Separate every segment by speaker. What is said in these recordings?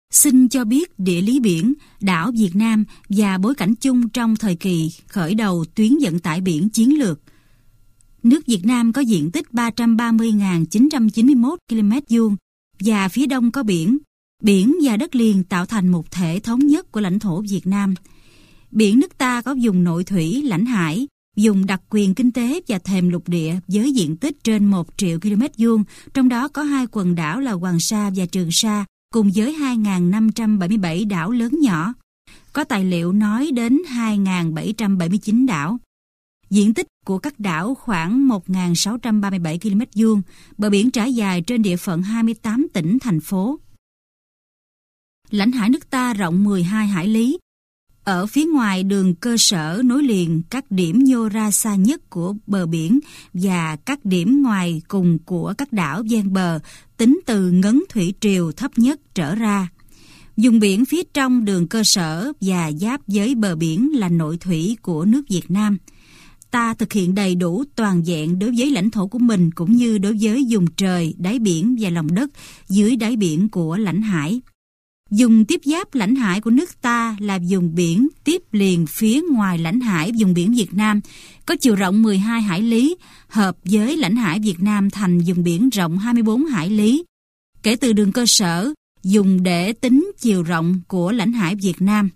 Speaker 1: Xin cho biết địa lý biển, đảo Việt Nam và bối cảnh chung trong thời kỳ khởi đầu tuyến vận tải biển chiến lược. Nước Việt Nam có diện tích 330.991 km² và phía đông có biển. Biển và đất liền tạo thành một thể thống nhất của lãnh thổ Việt Nam. Biển nước ta có vùng nội thủy, lãnh hải, vùng đặc quyền kinh tế và thềm lục địa với diện tích trên 1 triệu km², trong đó có 2 quần đảo là Hoàng Sa và Trường Sa, cùng với 2.577 đảo lớn nhỏ. Có tài liệu nói đến 2.779 đảo. Diện tích của các đảo khoảng 1.637 km², bờ biển trải dài trên địa phận 28 tỉnh, thành phố. Lãnh hải nước ta rộng 12 hải lý. Ở phía ngoài đường cơ sở nối liền các điểm nhô ra xa nhất của bờ biển và các điểm ngoài cùng của các đảo ven bờ, tính từ ngấn thủy triều thấp nhất trở ra. Vùng biển phía trong đường cơ sở và giáp với bờ biển là nội thủy của nước Việt Nam. Ta thực hiện đầy đủ toàn vẹn đối với lãnh thổ của mình cũng như đối với vùng trời, đáy biển và lòng đất dưới đáy biển của lãnh hải. Vùng tiếp giáp lãnh hải của nước ta là vùng biển tiếp liền phía ngoài lãnh hải vùng biển Việt Nam, có chiều rộng 12 hải lý, hợp với lãnh hải Việt Nam thành vùng biển rộng 24 hải lý. Kể từ đường cơ sở, dùng để tính chiều rộng của lãnh hải Việt Nam.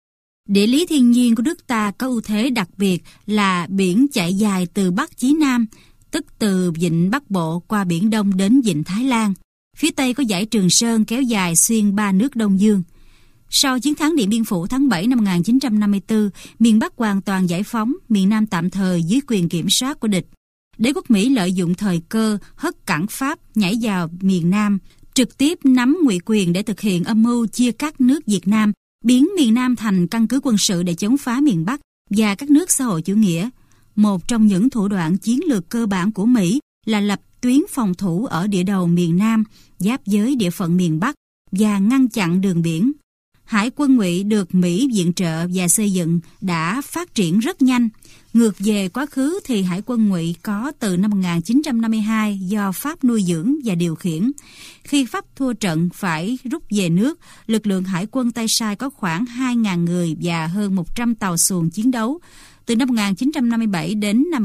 Speaker 1: Địa lý thiên nhiên của nước ta có ưu thế đặc biệt là biển chạy dài từ Bắc chí Nam, tức từ vịnh Bắc Bộ qua Biển Đông đến vịnh Thái Lan. Phía Tây có dải Trường Sơn kéo dài xuyên 3 nước Đông Dương. Sau chiến thắng Điện Biên Phủ tháng 7 năm 1954, miền Bắc hoàn toàn giải phóng, miền Nam tạm thời dưới quyền kiểm soát của địch. Đế quốc Mỹ lợi dụng thời cơ hất cẳng Pháp nhảy vào miền Nam, trực tiếp nắm ngụy quyền để thực hiện âm mưu chia cắt nước Việt Nam, biến miền Nam thành căn cứ quân sự để chống phá miền Bắc và các nước xã hội chủ nghĩa. Một trong những thủ đoạn chiến lược cơ bản của Mỹ là lập tuyến phòng thủ ở địa đầu miền Nam, giáp với địa phận miền Bắc và ngăn chặn đường biển. Hải quân Ngụy được Mỹ viện trợ và xây dựng đã phát triển rất nhanh. Ngược về quá khứ thì Hải quân Ngụy có từ năm 1952 do Pháp nuôi dưỡng và điều khiển. Khi Pháp thua trận phải rút về nước, lực lượng Hải quân Tay Sai có khoảng 2.000 người và hơn 100 tàu xuồng chiến đấu. Từ năm 1957 đến năm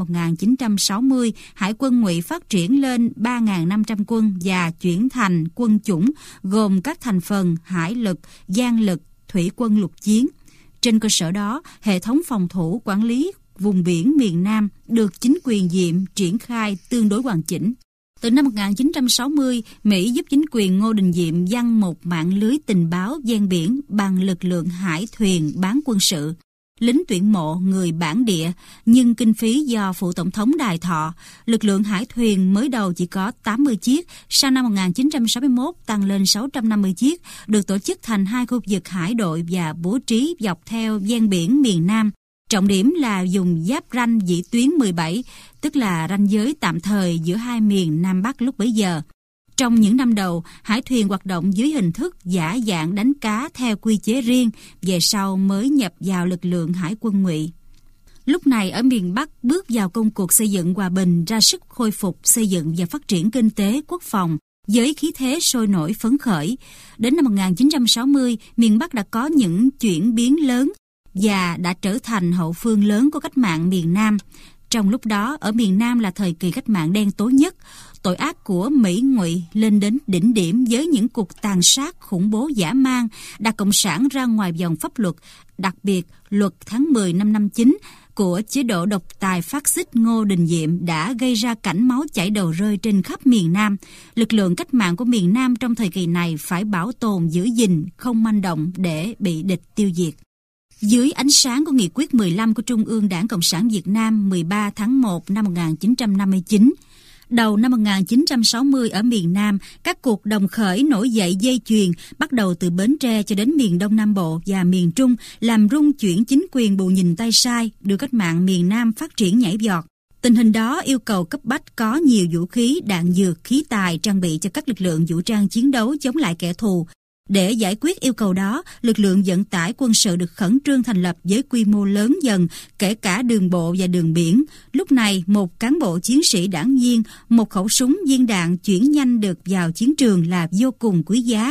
Speaker 1: 1960, Hải quân Ngụy phát triển lên 3.500 quân và chuyển thành quân chủng gồm các thành phần hải lực, giang lực, thủy quân lục chiến. Trên cơ sở đó, hệ thống phòng thủ quản lý vùng biển miền Nam được chính quyền Diệm triển khai tương đối hoàn chỉnh. Từ năm 1960, Mỹ giúp chính quyền Ngô Đình Diệm giăng một mạng lưới tình báo ven biển bằng lực lượng hải thuyền bán quân sự. Lính tuyển mộ người bản địa, nhưng kinh phí do phụ tổng thống đài thọ. Lực lượng hải thuyền mới đầu chỉ có 80 chiếc, sau năm 1961 tăng lên 650 chiếc, được tổ chức thành 2 khu vực hải đội và bố trí dọc theo ven biển miền Nam. Trọng điểm là dùng giáp ranh vĩ tuyến 17, tức là ranh giới tạm thời giữa hai miền Nam Bắc lúc bấy giờ. Trong những năm đầu, hải thuyền hoạt động dưới hình thức giả dạng đánh cá theo quy chế riêng, về sau mới nhập vào lực lượng hải quân Ngụy. Lúc này ở miền Bắc bước vào công cuộc xây dựng hòa bình, ra sức khôi phục, xây dựng và phát triển kinh tế, quốc phòng, với khí thế sôi nổi phấn khởi. Đến năm 1960, miền Bắc đã có những chuyển biến lớn và đã trở thành hậu phương lớn của cách mạng miền Nam. Trong lúc đó, ở miền Nam là thời kỳ cách mạng đen tối nhất. Tội ác của Mỹ Ngụy lên đến đỉnh điểm với những cuộc tàn sát khủng bố dã man, đặt Cộng sản ra ngoài vòng pháp luật, đặc biệt luật tháng 10 năm 59 của chế độ độc tài phát xít Ngô Đình Diệm đã gây ra cảnh máu chảy đầu rơi trên khắp miền Nam. Lực lượng cách mạng của miền Nam trong thời kỳ này phải bảo tồn giữ gìn, không manh động để bị địch tiêu diệt. Dưới ánh sáng của nghị quyết 15 của Trung ương Đảng Cộng sản Việt Nam 13 tháng 1 năm 1959, đầu năm 1960 ở miền Nam, các cuộc đồng khởi nổi dậy dây chuyền bắt đầu từ Bến Tre cho đến miền Đông Nam Bộ và miền Trung, làm rung chuyển chính quyền bù nhìn tay sai, đưa cách mạng miền Nam phát triển nhảy vọt. Tình hình đó yêu cầu cấp bách có nhiều vũ khí, đạn dược, khí tài trang bị cho các lực lượng vũ trang chiến đấu chống lại kẻ thù. Để giải quyết yêu cầu đó, lực lượng vận tải quân sự được khẩn trương thành lập với quy mô lớn dần, kể cả đường bộ và đường biển. Lúc này, một cán bộ chiến sĩ đảng viên, một khẩu súng viên đạn chuyển nhanh được vào chiến trường là vô cùng quý giá.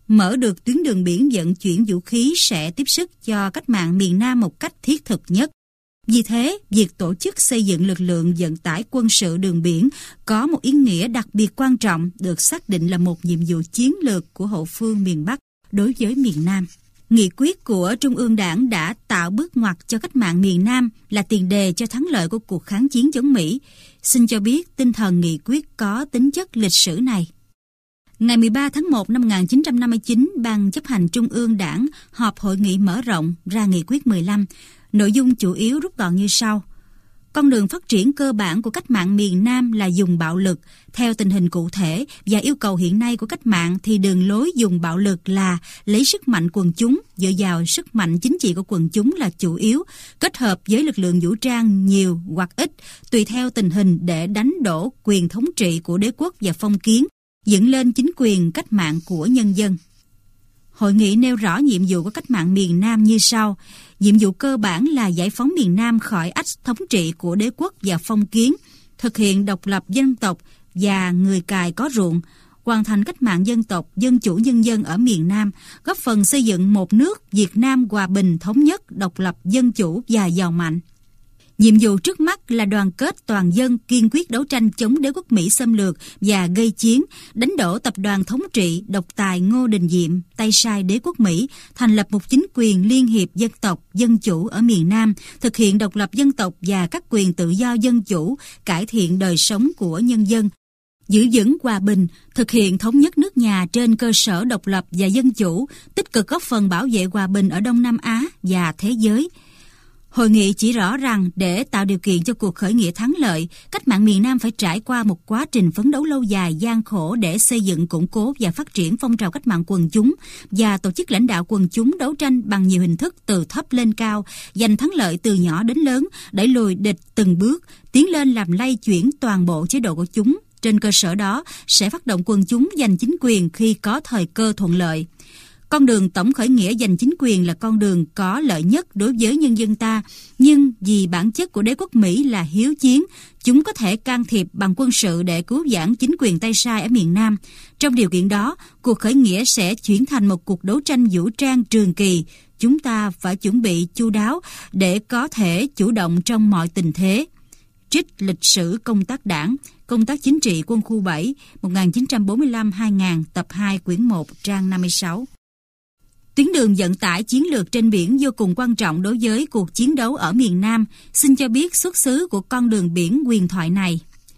Speaker 1: Mở được tuyến đường biển vận chuyển vũ khí sẽ tiếp sức cho cách mạng miền Nam một cách thiết thực nhất. Vì thế, việc tổ chức xây dựng lực lượng vận tải quân sự đường biển có một ý nghĩa đặc biệt quan trọng, được xác định là một nhiệm vụ chiến lược của hậu phương miền Bắc đối với miền Nam. Nghị quyết của Trung ương Đảng đã tạo bước ngoặt cho cách mạng miền Nam, là tiền đề cho thắng lợi của cuộc kháng chiến chống Mỹ. Xin cho biết tinh thần nghị quyết có tính chất lịch sử này. Ngày 13 tháng 1 năm 1959, Ban chấp hành Trung ương Đảng họp hội nghị mở rộng ra nghị quyết 15. Nội dung chủ yếu rút gọn như sau. Con đường phát triển cơ bản của cách mạng miền Nam là dùng bạo lực. Theo tình hình cụ thể và yêu cầu hiện nay của cách mạng thì đường lối dùng bạo lực là lấy sức mạnh quần chúng, dựa vào sức mạnh chính trị của quần chúng là chủ yếu, kết hợp với lực lượng vũ trang nhiều hoặc ít, tùy theo tình hình để đánh đổ quyền thống trị của đế quốc và phong kiến, dựng lên chính quyền cách mạng của nhân dân. Hội nghị nêu rõ nhiệm vụ của cách mạng miền Nam như sau. Nhiệm vụ cơ bản là giải phóng miền Nam khỏi ách thống trị của đế quốc và phong kiến, thực hiện độc lập dân tộc và người cài có ruộng, hoàn thành cách mạng dân tộc, dân chủ nhân dân ở miền Nam, góp phần xây dựng một nước Việt Nam hòa bình, thống nhất, độc lập, dân chủ và giàu mạnh. Nhiệm vụ trước mắt là đoàn kết toàn dân, kiên quyết đấu tranh chống đế quốc Mỹ xâm lược và gây chiến, đánh đổ tập đoàn thống trị độc tài Ngô Đình Diệm, tay sai đế quốc Mỹ, thành lập một chính quyền liên hiệp dân tộc, dân chủ ở miền Nam, thực hiện độc lập dân tộc và các quyền tự do dân chủ, cải thiện đời sống của nhân dân, giữ vững hòa bình, thực hiện thống nhất nước nhà trên cơ sở độc lập và dân chủ, tích cực góp phần bảo vệ hòa bình ở Đông Nam Á và thế giới. Hội nghị chỉ rõ rằng để tạo điều kiện cho cuộc khởi nghĩa thắng lợi, cách mạng miền Nam phải trải qua một quá trình phấn đấu lâu dài gian khổ để xây dựng, củng cố và phát triển phong trào cách mạng quần chúng và tổ chức lãnh đạo quần chúng đấu tranh bằng nhiều hình thức từ thấp lên cao, giành thắng lợi từ nhỏ đến lớn, đẩy lùi địch từng bước, tiến lên làm lay chuyển toàn bộ chế độ của chúng. Trên cơ sở đó sẽ phát động quần chúng giành chính quyền khi có thời cơ thuận lợi. Con đường tổng khởi nghĩa giành chính quyền là con đường có lợi nhất đối với nhân dân ta, nhưng vì bản chất của đế quốc Mỹ là hiếu chiến, chúng có thể can thiệp bằng quân sự để cứu vãn chính quyền tay sai ở miền Nam. Trong điều kiện đó, cuộc khởi nghĩa sẽ chuyển thành một cuộc đấu tranh vũ trang trường kỳ. Chúng ta phải chuẩn bị chu đáo để có thể chủ động trong mọi tình thế. Trích Lịch sử công tác Đảng, Công tác chính trị quân khu 7, 1945-2000, tập 2, quyển 1, trang 56. Tuyến đường vận tải chiến lược trên biển vô cùng quan trọng đối với cuộc chiến đấu ở miền Nam. Xin cho biết xuất xứ của con đường biển huyền thoại này.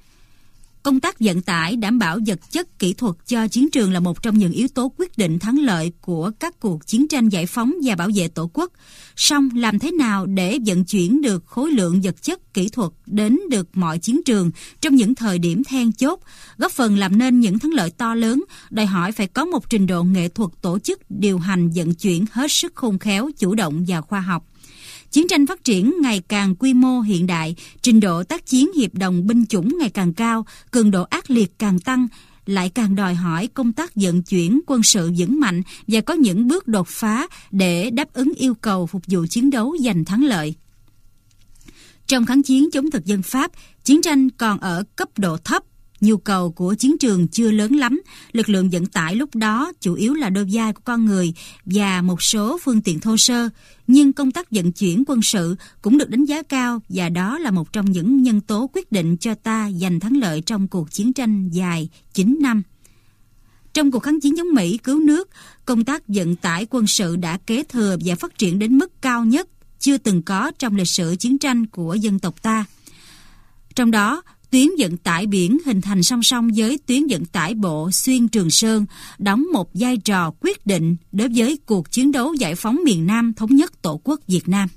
Speaker 1: Công tác vận tải đảm bảo vật chất kỹ thuật cho chiến trường là một trong những yếu tố quyết định thắng lợi của các cuộc chiến tranh giải phóng và bảo vệ Tổ quốc. Song làm thế nào để vận chuyển được khối lượng vật chất kỹ thuật đến được mọi chiến trường trong những thời điểm then chốt, góp phần làm nên những thắng lợi to lớn, đòi hỏi phải có một trình độ nghệ thuật tổ chức điều hành vận chuyển hết sức khôn khéo, chủ động và khoa học. Chiến tranh phát triển ngày càng quy mô hiện đại, trình độ tác chiến hiệp đồng binh chủng ngày càng cao, cường độ ác liệt càng tăng, lại càng đòi hỏi công tác vận chuyển quân sự vững mạnh và có những bước đột phá để đáp ứng yêu cầu phục vụ chiến đấu giành thắng lợi. Trong kháng chiến chống thực dân Pháp, chiến tranh còn ở cấp độ thấp, nhu cầu của chiến trường chưa lớn lắm, lực lượng vận tải lúc đó chủ yếu là đôi vai của con người và một số phương tiện thô sơ, nhưng công tác vận chuyển quân sự cũng được đánh giá cao và đó là một trong những nhân tố quyết định cho ta giành thắng lợi trong cuộc chiến tranh dài 9 năm. Trong cuộc kháng chiến chống Mỹ cứu nước, công tác vận tải quân sự đã kế thừa và phát triển đến mức cao nhất chưa từng có trong lịch sử chiến tranh của dân tộc ta. Trong đó, tuyến vận tải biển hình thành song song với tuyến vận tải bộ xuyên Trường Sơn, đóng một vai trò quyết định đối với cuộc chiến đấu giải phóng miền Nam thống nhất Tổ quốc Việt Nam.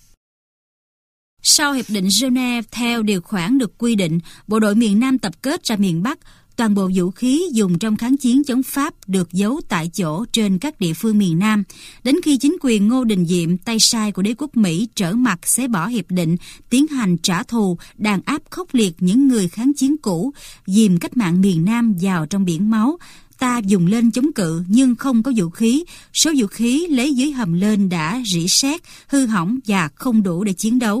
Speaker 1: Sau Hiệp định Geneva, theo điều khoản được quy định, bộ đội miền Nam tập kết ra miền Bắc, toàn bộ vũ khí dùng trong kháng chiến chống Pháp được giấu tại chỗ trên các địa phương miền Nam. Đến khi chính quyền Ngô Đình Diệm, tay sai của đế quốc Mỹ, trở mặt xé bỏ hiệp định, tiến hành trả thù, đàn áp khốc liệt những người kháng chiến cũ, dìm cách mạng miền Nam vào trong biển máu, ta dùng lên chống cự nhưng không có vũ khí. Số vũ khí lấy dưới hầm lên đã rỉ sét, hư hỏng và không đủ để chiến đấu.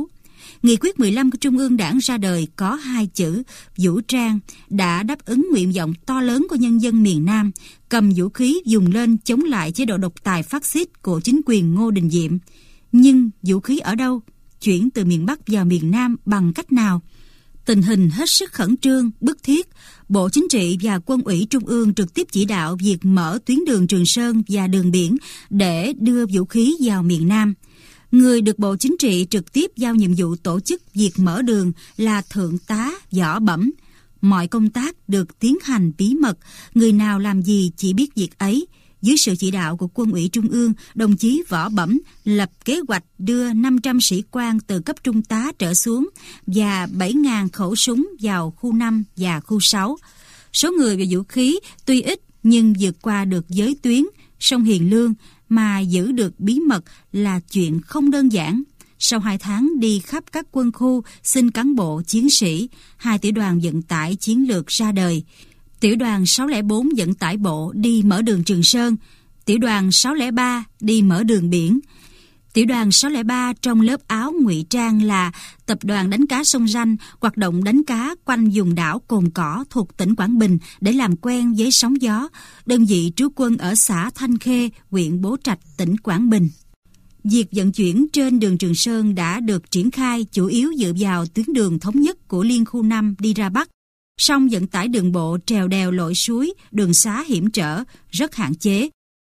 Speaker 1: Nghị quyết 15 của Trung ương Đảng ra đời có 2 chữ vũ trang đã đáp ứng nguyện vọng to lớn của nhân dân miền Nam, cầm vũ khí dùng lên chống lại chế độ độc tài phát xít của chính quyền Ngô Đình Diệm. Nhưng vũ khí ở đâu? Chuyển từ miền Bắc vào miền Nam bằng cách nào? Tình hình hết sức khẩn trương, bức thiết. Bộ Chính trị và Quân ủy Trung ương trực tiếp chỉ đạo việc mở tuyến đường Trường Sơn và đường biển để đưa vũ khí vào miền Nam. Người được Bộ Chính trị trực tiếp giao nhiệm vụ tổ chức việc mở đường là Thượng tá Võ Bẩm. Mọi công tác được tiến hành bí mật, người nào làm gì chỉ biết việc ấy. Dưới sự chỉ đạo của Quân ủy Trung ương, đồng chí Võ Bẩm lập kế hoạch đưa 500 sĩ quan từ cấp trung tá trở xuống và 7.000 khẩu súng vào khu 5 và khu 6. Số người và vũ khí tuy ít nhưng vượt qua được giới tuyến, sông Hiền Lương mà giữ được bí mật là chuyện không đơn giản. Sau 2 tháng đi khắp các quân khu xin cán bộ chiến sĩ, 2 tiểu đoàn vận tải chiến lược ra đời. Tiểu đoàn 604 vận tải bộ đi mở đường Trường Sơn, tiểu đoàn 603 đi mở đường biển. Tiểu đoàn 603 trong lớp áo ngụy trang là tập đoàn đánh cá sông Ranh, hoạt động đánh cá quanh vùng đảo Cồn Cỏ thuộc tỉnh Quảng Bình để làm quen với sóng gió. Đơn vị trú quân ở xã Thanh Khê, huyện Bố Trạch, tỉnh Quảng Bình. Việc vận chuyển trên đường Trường Sơn đã được triển khai chủ yếu dựa vào tuyến đường thống nhất của Liên khu 5 đi ra Bắc. Song vận tải đường bộ trèo đèo lội suối, đường xá hiểm trở, rất hạn chế.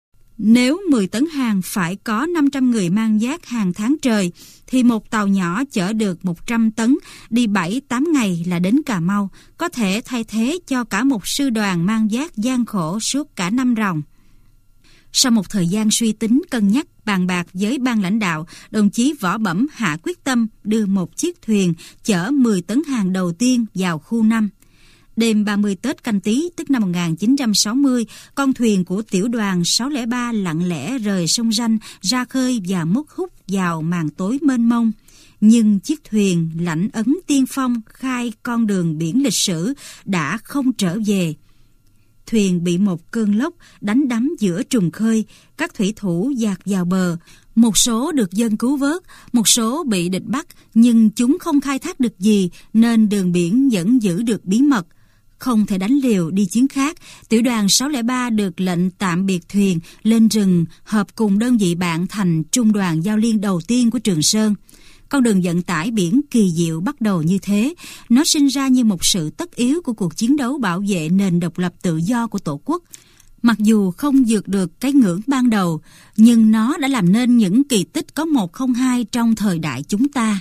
Speaker 1: Nếu 10 tấn hàng phải có 500 người mang vác hàng tháng trời, thì một tàu nhỏ chở được 100 tấn, đi 7-8 ngày là đến Cà Mau, có thể thay thế cho cả một sư đoàn mang vác gian khổ suốt cả năm ròng. Sau một thời gian suy tính, cân nhắc, bàn bạc với ban lãnh đạo, đồng chí Võ Bẩm hạ quyết tâm đưa một chiếc thuyền chở 10 tấn hàng đầu tiên vào khu 5. Đêm 30 Tết Canh Tý, tức năm 1960, con thuyền của tiểu đoàn 603 lặng lẽ rời sông Ranh ra khơi và mút hút vào màn tối mênh mông. Nhưng chiếc thuyền lãnh ấn tiên phong khai con đường biển lịch sử đã không trở về. Thuyền bị một cơn lốc đánh đắm giữa trùng khơi, các thủy thủ dạt vào bờ. Một số được dân cứu vớt, một số bị địch bắt, nhưng chúng không khai thác được gì nên đường biển vẫn giữ được bí mật. Không thể đánh liều đi chuyến khác, tiểu đoàn 603 được lệnh tạm biệt thuyền lên rừng, hợp cùng đơn vị bạn thành trung đoàn giao liên đầu tiên của Trường Sơn. Con đường vận tải biển kỳ diệu bắt đầu như thế. Nó sinh ra như một sự tất yếu của cuộc chiến đấu bảo vệ nền độc lập tự do của Tổ quốc. Mặc dù không vượt được cái ngưỡng ban đầu, nhưng nó đã làm nên những kỳ tích có một không hai trong thời đại chúng ta.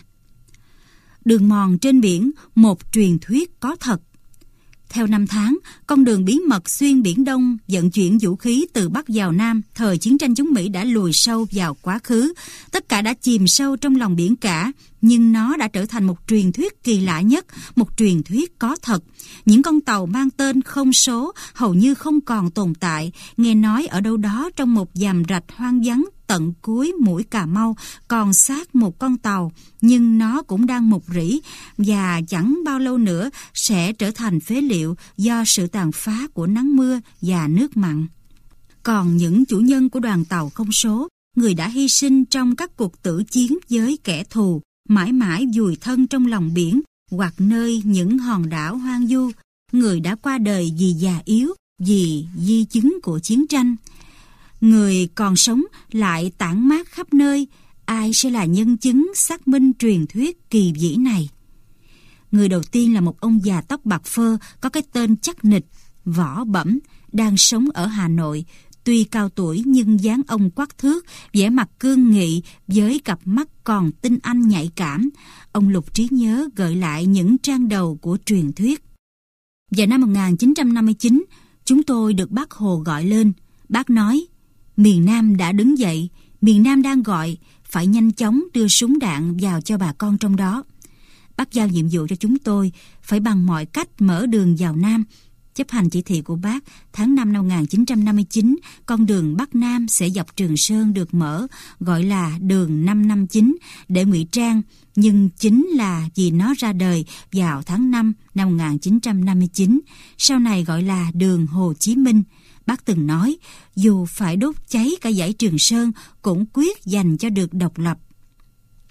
Speaker 1: Đường mòn trên biển, một truyền thuyết có thật. Theo năm tháng, con đường bí mật xuyên Biển Đông vận chuyển vũ khí từ Bắc vào Nam, thời chiến tranh chống Mỹ đã lùi sâu vào quá khứ. Tất cả đã chìm sâu trong lòng biển cả, nhưng nó đã trở thành một truyền thuyết kỳ lạ nhất, một truyền thuyết có thật. Những con tàu mang tên không số hầu như không còn tồn tại, nghe nói ở đâu đó trong một dằm rạch hoang vắng tận cuối mũi Cà Mau còn xác một con tàu, nhưng nó cũng đang mục rỉ và chẳng bao lâu nữa sẽ trở thành phế liệu do sự tàn phá của nắng mưa và nước mặn. Còn những chủ nhân của đoàn tàu không số, người đã hy sinh trong các cuộc tử chiến với kẻ thù, mãi mãi vùi thân trong lòng biển hoặc nơi những hòn đảo hoang vu, người đã qua đời vì già yếu, vì di chứng của chiến tranh. Người còn sống lại tản mát khắp nơi, ai sẽ là nhân chứng xác minh truyền thuyết kỳ vĩ này? Người đầu tiên là một ông già tóc bạc phơ có cái tên chắc nịch, Võ Bẩm, đang sống ở Hà Nội. Tuy cao tuổi nhưng dáng ông quắc thước, vẻ mặt cương nghị với cặp mắt còn tinh anh nhạy cảm. Ông lục trí nhớ gợi lại những trang đầu của truyền thuyết. Vào năm 1959, chúng tôi được Bác Hồ gọi lên. Bác nói, miền Nam đã đứng dậy, miền Nam đang gọi, phải nhanh chóng đưa súng đạn vào cho bà con trong đó. Bác giao nhiệm vụ cho chúng tôi phải bằng mọi cách mở đường vào Nam. Chấp hành chỉ thị của Bác, tháng 5 năm 1959, con đường Bắc Nam sẽ dọc Trường Sơn được mở, gọi là đường 559 để ngụy trang, nhưng chính là vì nó ra đời vào tháng 5 năm 1959, sau này gọi là đường Hồ Chí Minh. Bác từng nói, dù phải đốt cháy cả dãy Trường Sơn cũng quyết giành cho được độc lập.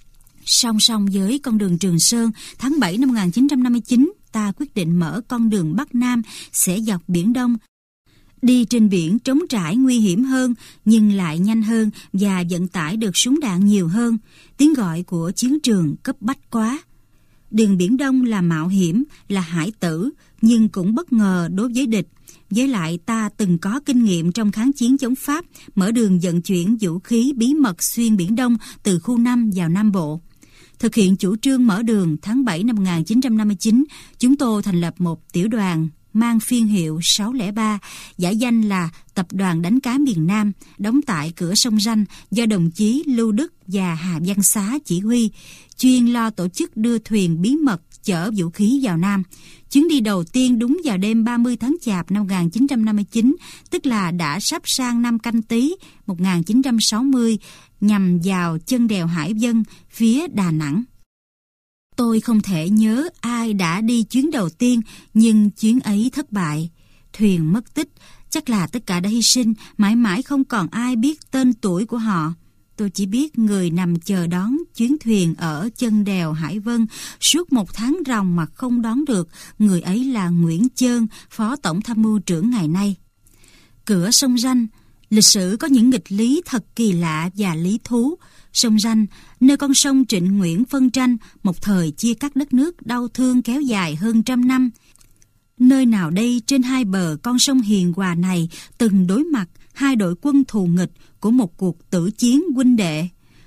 Speaker 1: Song song với con đường Trường Sơn, tháng 7 năm 1959, ta quyết định mở con đường Bắc Nam sẽ dọc Biển Đông. Đi trên biển trống trải nguy hiểm hơn, nhưng lại nhanh hơn và vận tải được súng đạn nhiều hơn. Tiếng gọi của chiến trường cấp bách quá. Đường Biển Đông là mạo hiểm, là hải tử, nhưng cũng bất ngờ đối với địch. Với lại ta từng có kinh nghiệm trong kháng chiến chống Pháp, mở đường vận chuyển vũ khí bí mật xuyên Biển Đông từ khu 5 vào Nam Bộ. Thực hiện chủ trương mở đường, tháng 7 năm 1959, chúng tôi thành lập một tiểu đoàn mang phiên hiệu 603, giả danh là Tập đoàn Đánh cá miền Nam, đóng tại cửa sông Ranh do đồng chí Lưu Đức và Hà Văn Xá chỉ huy, chuyên lo tổ chức đưa thuyền bí mật chở vũ khí vào Nam. Chuyến đi đầu tiên đúng vào đêm 30 tháng Chạp năm 1959, tức là đã sắp sang năm Canh Tý 1960, nhằm vào chân đèo Hải Vân phía Đà Nẵng. Tôi không thể nhớ ai đã đi chuyến đầu tiên, nhưng chuyến ấy thất bại. Thuyền mất tích, chắc là tất cả đã hy sinh, mãi mãi không còn ai biết tên tuổi của họ. Tôi chỉ biết người nằm chờ đón chuyến thuyền ở chân đèo Hải Vân suốt 1 tháng ròng mà không đón được. Người ấy là Nguyễn Chơn, Phó Tổng Tham mưu trưởng ngày nay. Cửa sông Ranh, lịch sử có những nghịch lý thật kỳ lạ và lý thú. Sông Ranh, nơi con sông Trịnh Nguyễn phân tranh, một thời chia cắt đất nước đau thương kéo dài hơn 100 năm. Nơi nào đây trên hai bờ con sông hiền hòa này từng đối mặt hai đội quân thù nghịch của một cuộc tử chiến huynh đệ.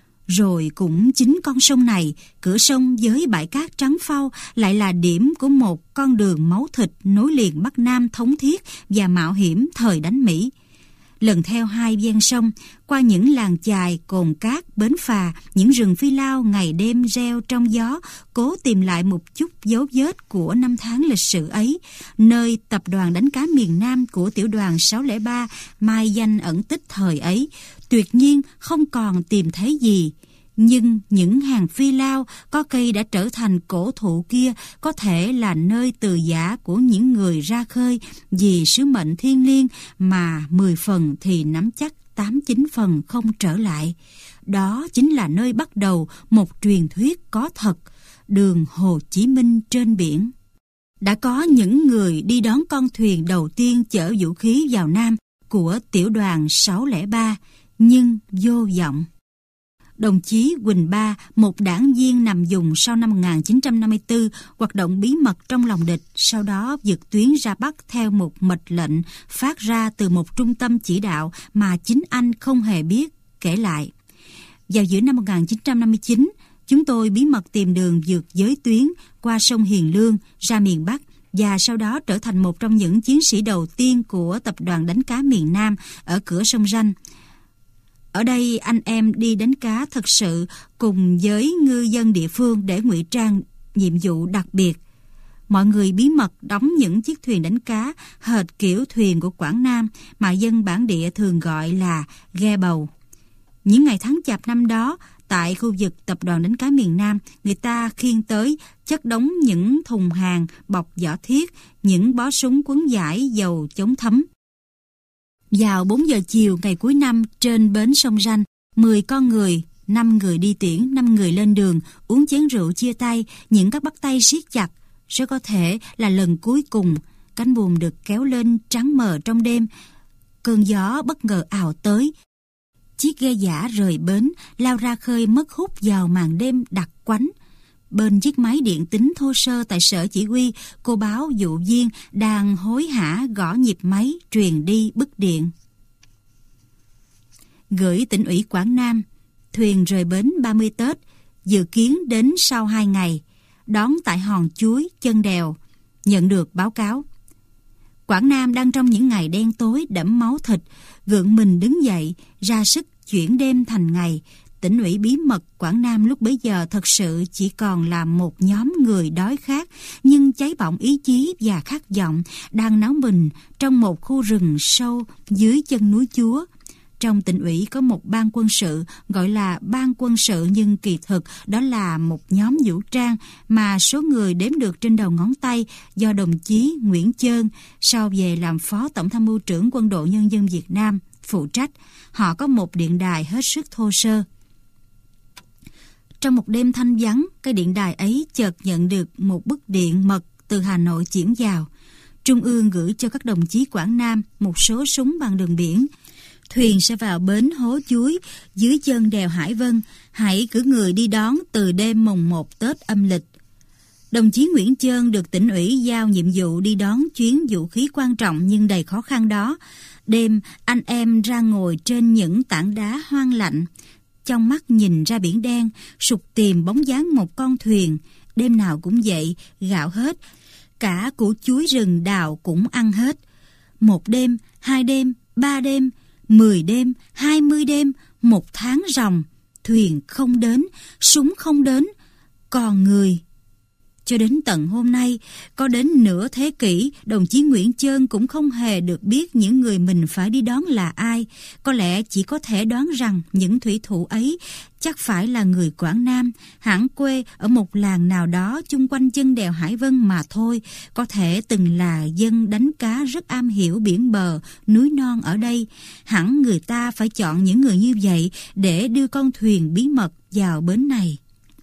Speaker 1: Rồi cũng chính con sông này, cửa sông với bãi cát trắng phau, lại là điểm của một con đường máu thịt nối liền Bắc Nam thống thiết và mạo hiểm thời đánh Mỹ. Lần theo hai ven sông, qua những làng chài, cồn cát, bến phà, những rừng phi lao ngày đêm reo trong gió, cố tìm lại một chút dấu vết của năm tháng lịch sử ấy, nơi Tập đoàn Đánh cá miền Nam của tiểu đoàn 603 mai danh ẩn tích thời ấy, tuyệt nhiên không còn tìm thấy gì. Nhưng những hàng phi lao, có cây đã trở thành cổ thụ kia, có thể là nơi từ giã của những người ra khơi vì sứ mệnh thiêng liêng mà 10 phần thì nắm chắc 8-9 phần không trở lại. Đó chính là nơi bắt đầu một truyền thuyết có thật, đường Hồ Chí Minh trên biển. Đã có những người đi đón con thuyền đầu tiên chở vũ khí vào Nam của tiểu đoàn 603, nhưng vô vọng. Đồng chí Quỳnh Ba, một đảng viên nằm vùng sau năm 1954, hoạt động bí mật trong lòng địch, sau đó vượt tuyến ra Bắc theo một mệnh lệnh phát ra từ một trung tâm chỉ đạo mà chính anh không hề biết, kể lại. Vào giữa năm 1959, chúng tôi bí mật tìm đường vượt giới tuyến qua sông Hiền Lương ra miền Bắc, và sau đó trở thành một trong những chiến sĩ đầu tiên của Tập đoàn Đánh cá miền Nam ở cửa sông Ranh. Ở đây anh em đi đánh cá thật sự cùng với ngư dân địa phương để ngụy trang nhiệm vụ đặc biệt. Mọi người bí mật đóng những chiếc thuyền đánh cá hệt kiểu thuyền của Quảng Nam mà dân bản địa thường gọi là ghe bầu. Những ngày tháng Chạp năm đó, tại khu vực Tập đoàn Đánh cá miền Nam, người ta khiêng tới chất đống những thùng hàng bọc vỏ thiết, những bó súng quấn vải dầu chống thấm. Vào 4 giờ chiều ngày cuối năm, trên bến sông Ranh, 10 con người, 5 người đi tiễn, 5 người lên đường, uống chén rượu chia tay, những các bắt tay siết chặt. Rất có thể là lần cuối cùng. Cánh buồm được kéo lên trắng mờ trong đêm. Cơn gió bất ngờ ào tới. Chiếc ghe giã rời bến, lao ra khơi mất hút vào màn đêm đặc quánh. Bên chiếc máy điện tính thô sơ tại sở chỉ huy, cô báo vụ viên đang hối hả gõ nhịp máy truyền đi bức điện. Gửi tỉnh ủy Quảng Nam, thuyền rời bến 30 Tết, dự kiến đến sau 2 ngày, đón tại Hòn Chuối, chân đèo. Nhận được báo cáo. Quảng Nam đang trong những ngày đen tối đẫm máu thịt, gượng mình đứng dậy, ra sức chuyển đêm thành ngày. Tỉnh ủy bí mật Quảng Nam lúc bấy giờ thật sự chỉ còn là một nhóm người đói khát, nhưng cháy bỏng ý chí và khát vọng, đang náo mình trong một khu rừng sâu dưới chân núi Chúa. Trong tỉnh ủy có một ban quân sự, gọi là ban quân sự nhưng kỳ thực đó là một nhóm vũ trang mà số người đếm được trên đầu ngón tay, do đồng chí Nguyễn Chơn, sau về làm Phó Tổng Tham mưu trưởng Quân đội Nhân dân Việt Nam, phụ trách. Họ có một điện đài hết sức thô sơ. Trong một đêm thanh vắng, cái điện đài ấy chợt nhận được một bức điện mật từ Hà Nội chuyển vào. Trung ương gửi cho các đồng chí Quảng Nam một số súng bằng đường biển. Thuyền sẽ vào bến Hố Chuối dưới chân đèo Hải Vân. Hãy cử người đi đón từ đêm mùng 1 Tết âm lịch. Đồng chí Nguyễn Chơn được tỉnh ủy giao nhiệm vụ đi đón chuyến vũ khí quan trọng nhưng đầy khó khăn đó. Đêm, anh em ra ngồi trên những tảng đá hoang lạnh. Trong mắt nhìn ra biển đen, sục tìm bóng dáng một con thuyền. Đêm nào cũng vậy, gạo hết. Cả củ chuối rừng đào cũng ăn hết. 1 đêm, 2 đêm, 3 đêm, 10 đêm, 20 đêm, 1 tháng ròng. Thuyền không đến, súng không đến, còn người. Cho đến tận hôm nay, có đến nửa thế kỷ, đồng chí Nguyễn Chơn cũng không hề được biết những người mình phải đi đón là ai. Có lẽ chỉ có thể đoán rằng những thủy thủ ấy chắc phải là người Quảng Nam, hẳn quê ở một làng nào đó chung quanh chân đèo Hải Vân mà thôi. Có thể từng là dân đánh cá rất am hiểu biển bờ, núi non ở đây. Hẳn người ta phải chọn những người như vậy để đưa con thuyền bí mật vào bến này.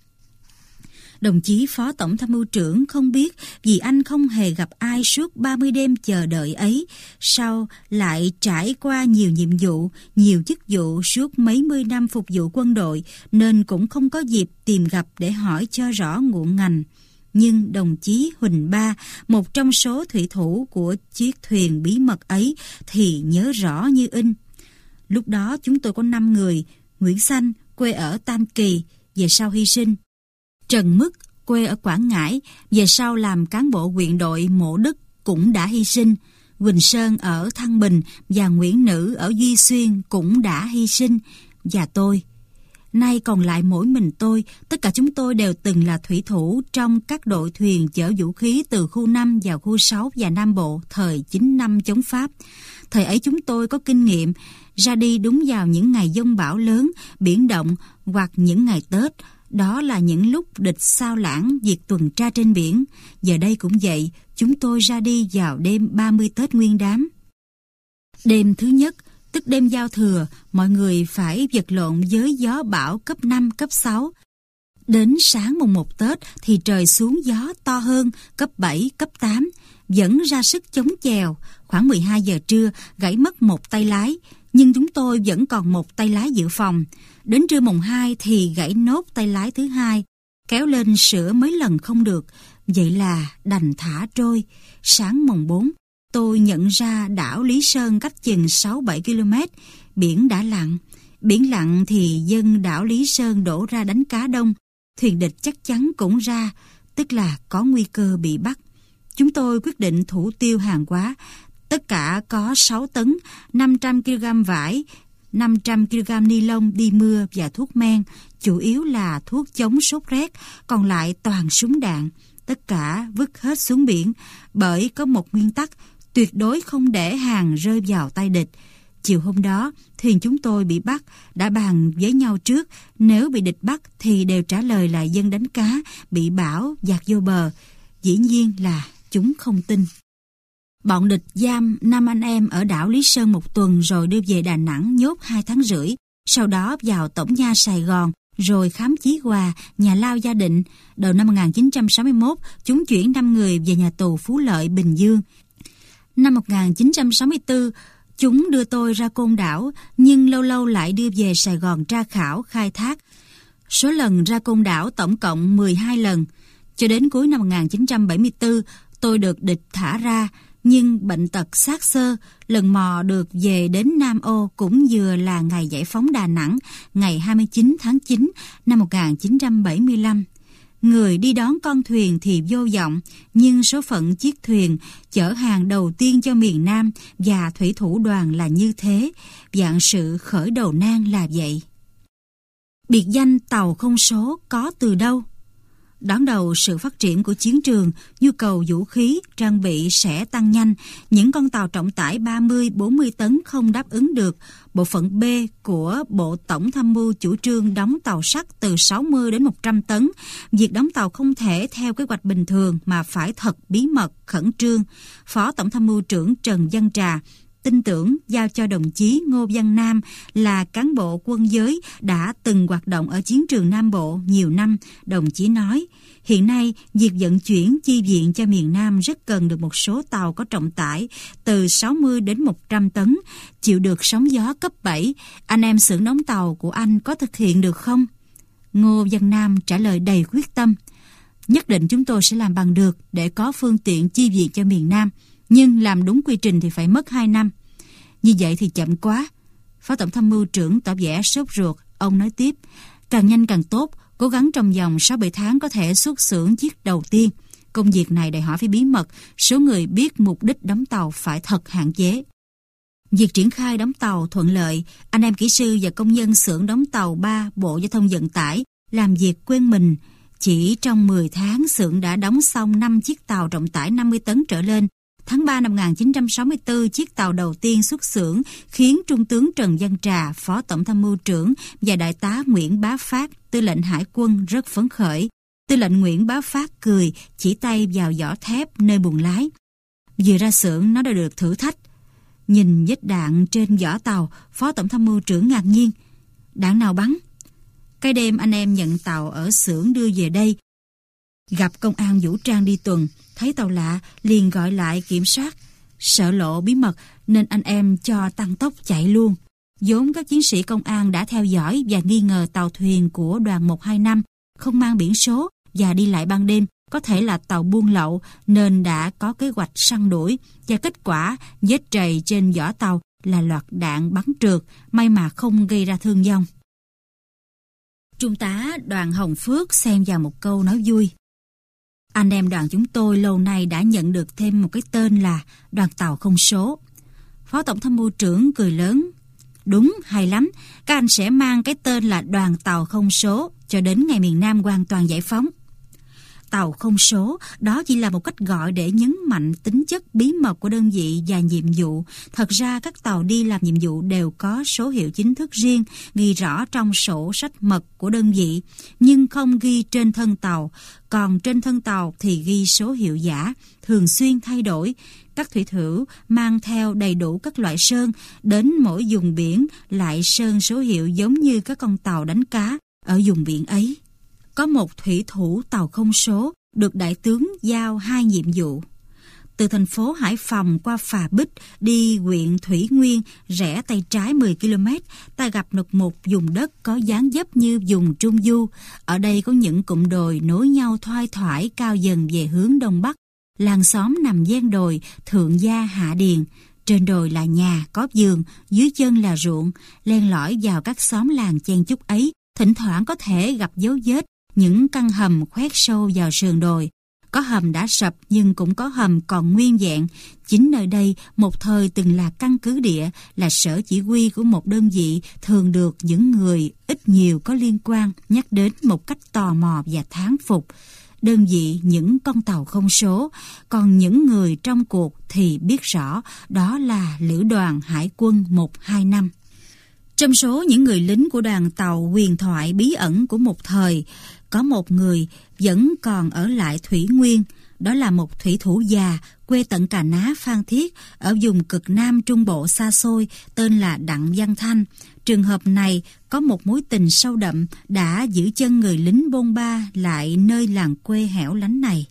Speaker 1: Đồng chí Phó Tổng Tham mưu trưởng không biết vì anh không hề gặp ai suốt 30 đêm chờ đợi ấy. Sau lại trải qua nhiều nhiệm vụ, nhiều chức vụ suốt mấy mươi năm phục vụ quân đội nên cũng không có dịp tìm gặp để hỏi cho rõ ngọn ngành. Nhưng đồng chí Huỳnh Ba, một trong số thủy thủ của chiếc thuyền bí mật ấy thì nhớ rõ như in. Lúc đó chúng tôi có 5 người. Nguyễn Xanh, quê ở Tam Kỳ, về sau hy sinh. Trần Mức, quê ở Quảng Ngãi, về sau làm cán bộ huyện đội Mộ Đức, cũng đã hy sinh. Quỳnh Sơn ở Thăng Bình và Nguyễn Nữ ở Duy Xuyên cũng đã hy sinh. Và tôi. Nay còn lại mỗi mình tôi, tất cả chúng tôi đều từng là thủy thủ trong các đội thuyền chở vũ khí từ khu 5 vào khu 6 và Nam Bộ thời 9 năm chống Pháp. Thời ấy chúng tôi có kinh nghiệm, ra đi đúng vào những ngày giông bão lớn, biển động hoặc những ngày Tết. Đó là những lúc địch sao lãng việc tuần tra trên biển. Giờ đây cũng vậy, chúng tôi ra đi vào đêm 30 Tết Nguyên Đán. Đêm thứ nhất, tức đêm giao thừa, mọi người phải vật lộn với gió bão cấp 5, cấp 6. Đến sáng mùng 1 Tết thì trời xuống gió to hơn, cấp 7, cấp 8. Vẫn ra sức chống chèo, khoảng 12 giờ trưa gãy mất một tay lái. Nhưng chúng tôi vẫn còn một tay lái dự phòng. Đến trưa mùng 2 thì gãy nốt tay lái thứ hai. Kéo lên sửa mấy lần không được. Vậy là đành thả trôi. Sáng mùng 4, tôi nhận ra đảo Lý Sơn cách chừng 6-7 km. Biển đã lặng. Biển lặng thì dân đảo Lý Sơn đổ ra đánh cá đông. Thuyền địch chắc chắn cũng ra, tức là có nguy cơ bị bắt. Chúng tôi quyết định thủ tiêu hàng hóa. Tất cả có 6 tấn, 500 kg vải, 500 kg ni lông đi mưa và thuốc men, chủ yếu là thuốc chống sốt rét, còn lại toàn súng đạn. Tất cả vứt hết xuống biển, bởi có một nguyên tắc, tuyệt đối không để hàng rơi vào tay địch. Chiều hôm đó, thuyền chúng tôi bị bắt, đã bàn với nhau trước, nếu bị địch bắt thì đều trả lời là dân đánh cá, bị bão, dạt vô bờ. Dĩ nhiên là chúng không tin. Bọn địch giam 5 anh em ở đảo Lý Sơn 1 tuần rồi đưa về Đà Nẵng nhốt 2 tháng rưỡi. Sau đó vào Tổng nha Sài Gòn, rồi khám Chí Hòa, nhà lao Gia Định. Đầu năm 1961, chúng chuyển 5 người về nhà tù Phú Lợi, Bình Dương. Năm 1964, chúng đưa tôi ra Côn Đảo, nhưng lâu lâu lại đưa về Sài Gòn tra khảo, khai thác. Số lần ra Côn Đảo tổng cộng 12 lần. Cho đến cuối năm 1974, tôi được địch thả ra, nhưng bệnh tật xác xơ, lần mò được về đến Nam Ô cũng vừa là ngày giải phóng Đà Nẵng, ngày 29 tháng 9 năm 1975. Người đi đón con thuyền thì vô vọng, nhưng số phận chiếc thuyền chở hàng đầu tiên cho miền Nam và thủy thủ đoàn là như thế, vạn sự khởi đầu nan là vậy. Biệt danh tàu không số có từ đâu? Đón đầu sự phát triển của chiến trường, nhu cầu vũ khí, trang bị sẽ tăng nhanh. Những con tàu trọng tải 30-40 tấn không đáp ứng được. Bộ phận B của Bộ Tổng Tham mưu chủ trương đóng tàu sắt từ 60 đến 100 tấn. Việc đóng tàu không thể theo kế hoạch bình thường mà phải thật bí mật, khẩn trương. Phó Tổng Tham mưu trưởng Trần Văn Trà, tin tưởng giao cho đồng chí Ngô Văn Nam là cán bộ quân giới đã từng hoạt động ở chiến trường Nam Bộ nhiều năm. Đồng chí nói, hiện nay việc vận chuyển chi viện cho miền Nam rất cần được một số tàu có trọng tải từ 60 đến 100 tấn, chịu được sóng gió cấp 7. Anh em xưởng đóng tàu của anh có thực hiện được không? Ngô Văn Nam trả lời đầy quyết tâm. Nhất định chúng tôi sẽ làm bằng được để có phương tiện chi viện cho miền Nam. Nhưng làm đúng quy trình thì phải mất 2 năm. Như vậy thì chậm quá. Phó Tổng Tham mưu trưởng tỏ vẻ sốt ruột. Ông nói tiếp, càng nhanh càng tốt, cố gắng trong vòng 6-7 tháng có thể xuất xưởng chiếc đầu tiên. Công việc này đòi hỏi phải bí mật, số người biết mục đích đóng tàu phải thật hạn chế. Việc triển khai đóng tàu thuận lợi, anh em kỹ sư và công nhân xưởng đóng tàu 3 Bộ Giao thông Vận tải làm việc quên mình. Chỉ trong 10 tháng, xưởng đã đóng xong 5 chiếc tàu trọng tải 50 tấn trở lên. Tháng 3 năm 1964, chiếc tàu đầu tiên xuất xưởng khiến Trung tướng Trần Văn Trà, Phó Tổng Tham mưu trưởng và Đại tá Nguyễn Bá Phát, Tư lệnh Hải quân rất phấn khởi. Tư lệnh Nguyễn Bá Phát cười, chỉ tay vào vỏ thép nơi buồng lái. Vừa ra xưởng, nó đã được thử thách. Nhìn vết đạn trên vỏ tàu, Phó Tổng Tham mưu trưởng ngạc nhiên. Đạn nào bắn? Cái đêm anh em nhận tàu ở xưởng đưa về đây, gặp công an vũ trang đi tuần, thấy tàu lạ liền gọi lại kiểm soát. Sợ lộ bí mật nên anh em cho tăng tốc chạy luôn. Vốn các chiến sĩ công an đã theo dõi và nghi ngờ tàu thuyền của đoàn 125 không mang biển số và đi lại ban đêm, có thể là tàu buôn lậu, nên đã có kế hoạch săn đuổi. Và kết quả vết trầy trên vỏ tàu là loạt đạn bắn trượt, may mà không gây ra thương vong. Trung tá Đoàn Hồng Phước xen vào một câu nói vui. Anh em đoàn chúng tôi lâu nay đã nhận được thêm một cái tên là đoàn tàu không số. Phó Tổng Tham mưu trưởng cười lớn. Đúng, hay lắm, các anh sẽ mang cái tên là đoàn tàu không số cho đến ngày miền Nam hoàn toàn giải phóng. Tàu không số, đó chỉ là một cách gọi để nhấn mạnh tính chất bí mật của đơn vị và nhiệm vụ. Thật ra các tàu đi làm nhiệm vụ đều có số hiệu chính thức riêng, ghi rõ trong sổ sách mật của đơn vị, nhưng không ghi trên thân tàu. Còn trên thân tàu thì ghi số hiệu giả, thường xuyên thay đổi. Các thủy thủ mang theo đầy đủ các loại sơn, đến mỗi vùng biển lại sơn số hiệu giống như các con tàu đánh cá ở vùng biển ấy. Có một thủy thủ tàu không số được đại tướng giao 2 nhiệm vụ. Từ thành phố Hải Phòng qua Phà Bích đi huyện Thủy Nguyên, rẽ tay trái 10 km, ta gặp được một vùng đất có dáng dấp như vùng Trung Du. Ở đây có những cụm đồi nối nhau thoai thoải cao dần về hướng đông bắc. Làng xóm nằm ven đồi, thượng gia hạ điền. Trên đồi là nhà, có vườn, dưới chân là ruộng. Len lỏi vào các xóm làng chen chúc ấy, thỉnh thoảng có thể gặp dấu vết những căn hầm khoét sâu vào sườn đồi. Có hầm đã sập nhưng cũng có hầm còn nguyên vẹn. Chính nơi đây một thời từng là căn cứ địa, là sở chỉ huy của một đơn vị, thường được những người ít nhiều có liên quan nhắc đến một cách tò mò và thán phục. Đơn vị những con tàu không số, còn những người trong cuộc thì biết rõ đó là Lữ đoàn Hải quân 125. Trong số những người lính của đoàn tàu huyền thoại bí ẩn của một thời, có một người vẫn còn ở lại Thủy Nguyên. Đó là một thủy thủ già quê tận Cà Ná, Phan Thiết ở vùng cực Nam Trung Bộ xa xôi, tên là Đặng Văn Thanh. Trường hợp này có một mối tình sâu đậm đã giữ chân người lính bôn ba lại nơi làng quê hẻo lánh này.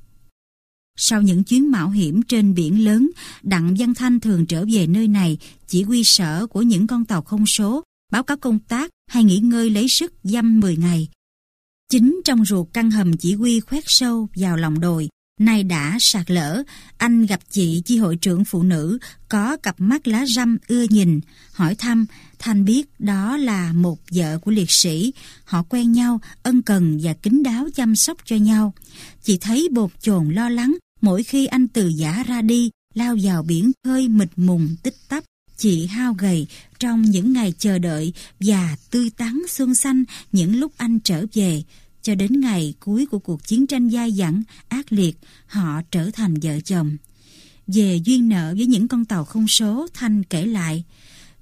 Speaker 1: Sau những chuyến mạo hiểm trên biển lớn, Đặng Văn Thanh thường trở về nơi này, chỉ huy sở của những con tàu không số, báo cáo công tác hay nghỉ ngơi lấy sức dăm 10 ngày. Chính trong ruột căn hầm chỉ huy khoét sâu vào lòng đồi, nay đã sạt lở, anh gặp chị chi hội trưởng phụ nữ có cặp mắt lá răm ưa nhìn, hỏi thăm. Thanh biết đó là một vợ của liệt sĩ. Họ quen nhau, ân cần và kín đáo chăm sóc cho nhau. Chị thấy bồn chồn lo lắng mỗi khi anh từ giã ra đi, lao vào biển khơi mịt mùng tích tắp. Chị hao gầy trong những ngày chờ đợi và tươi tắn xuân xanh những lúc anh trở về. Cho đến ngày cuối của cuộc chiến tranh dai dẳng, ác liệt, họ trở thành vợ chồng. Về duyên nợ với những con tàu không số, Thanh kể lại.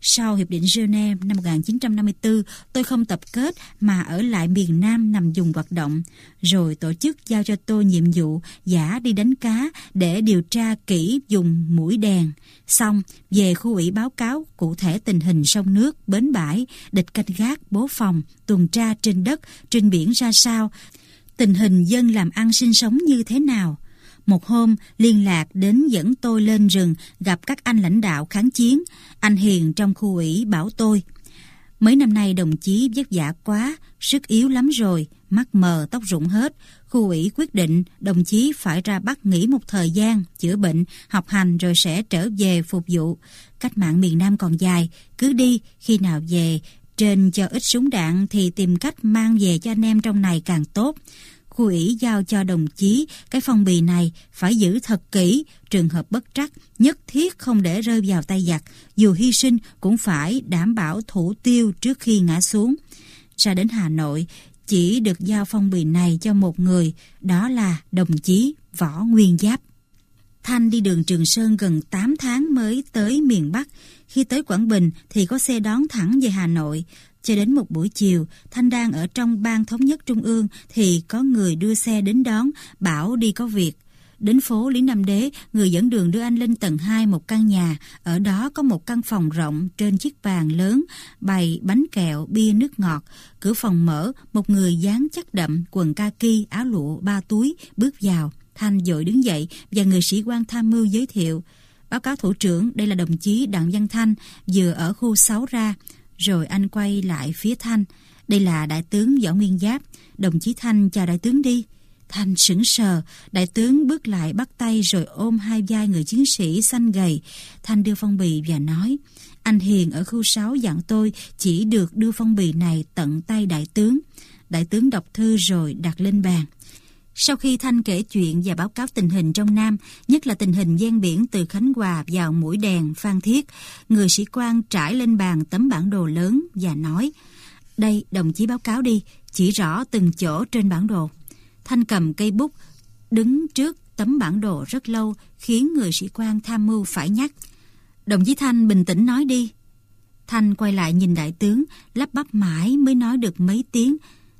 Speaker 1: Sau Hiệp định Geneva năm 1954, tôi không tập kết mà ở lại miền Nam nằm vùng hoạt động. Rồi tổ chức giao cho tôi nhiệm vụ dã đi đánh cá để điều tra kỹ vùng mũi đèn. Xong, về khu ủy báo cáo cụ thể tình hình sông nước, bến bãi, địch canh gác, bố phòng, tuần tra trên đất, trên biển ra sao, tình hình dân làm ăn sinh sống như thế nào. Một hôm, liên lạc đến dẫn tôi lên rừng gặp các anh lãnh đạo kháng chiến. Anh Hiền trong khu ủy bảo tôi: mấy năm nay đồng chí vất vả quá, sức yếu lắm rồi, mắt mờ tóc rụng hết. Khu ủy quyết định đồng chí phải ra Bắc nghỉ một thời gian, chữa bệnh, học hành rồi sẽ trở về phục vụ. Cách mạng miền Nam còn dài, cứ đi, khi nào về trên cho ít súng đạn thì tìm cách mang về cho anh em trong này càng tốt. Khu ủy giao cho đồng chí cái phong bì này phải giữ thật kỹ, trường hợp bất trắc nhất thiết không để rơi vào tay giặc, dù hy sinh cũng phải đảm bảo thủ tiêu trước khi ngã xuống. Ra đến Hà Nội, chỉ được giao phong bì này cho một người, đó là đồng chí Võ Nguyên Giáp. Thanh đi đường Trường Sơn gần 8 tháng mới tới miền Bắc. Khi tới Quảng Bình thì có xe đón thẳng về Hà Nội. Cho đến một buổi chiều, Thanh đang ở trong Ban Thống nhất Trung ương thì có người đưa xe đến đón, bảo đi có việc. Đến phố Lý Nam Đế, người dẫn đường đưa anh lên tầng 2 một căn nhà. Ở đó có một căn phòng rộng, trên chiếc bàn lớn, bày bánh kẹo, bia nước ngọt. Cửa phòng mở, một người dáng chắc đậm, quần kaki, áo lụa, 3 túi, bước vào. Thanh vội đứng dậy và người sĩ quan tham mưu giới thiệu: báo cáo thủ trưởng, đây là đồng chí Đặng Văn Thanh, vừa ở khu 6 ra. Rồi anh quay lại phía Thanh: đây là đại tướng Võ Nguyên Giáp, đồng chí Thanh chào đại tướng đi. Thanh sững sờ, đại tướng bước lại bắt tay rồi ôm hai vai người chiến sĩ xanh gầy. Thanh đưa phong bì và nói: anh Hiền ở khu 6 dặn tôi chỉ được đưa phong bì này tận tay đại tướng. Đại tướng đọc thư rồi đặt lên bàn. Sau khi Thanh kể chuyện và báo cáo tình hình trong Nam, nhất là tình hình ven biển từ Khánh Hòa vào Mũi Đèn, Phan Thiết, người sĩ quan trải lên bàn tấm bản đồ lớn và nói: đây, đồng chí báo cáo đi, chỉ rõ từng chỗ trên bản đồ. Thanh cầm cây bút, đứng trước tấm bản đồ rất lâu, khiến người sĩ quan tham mưu phải nhắc: đồng chí Thanh bình tĩnh nói đi. Thanh quay lại nhìn đại tướng, lắp bắp mãi mới nói được mấy tiếng: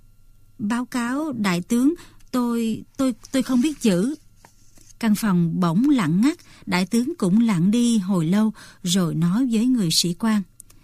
Speaker 1: báo cáo đại tướng, tôi không biết chữ. Căn phòng bỗng lặng ngắt, đại tướng cũng lặng đi hồi lâu rồi nói với người sĩ quan: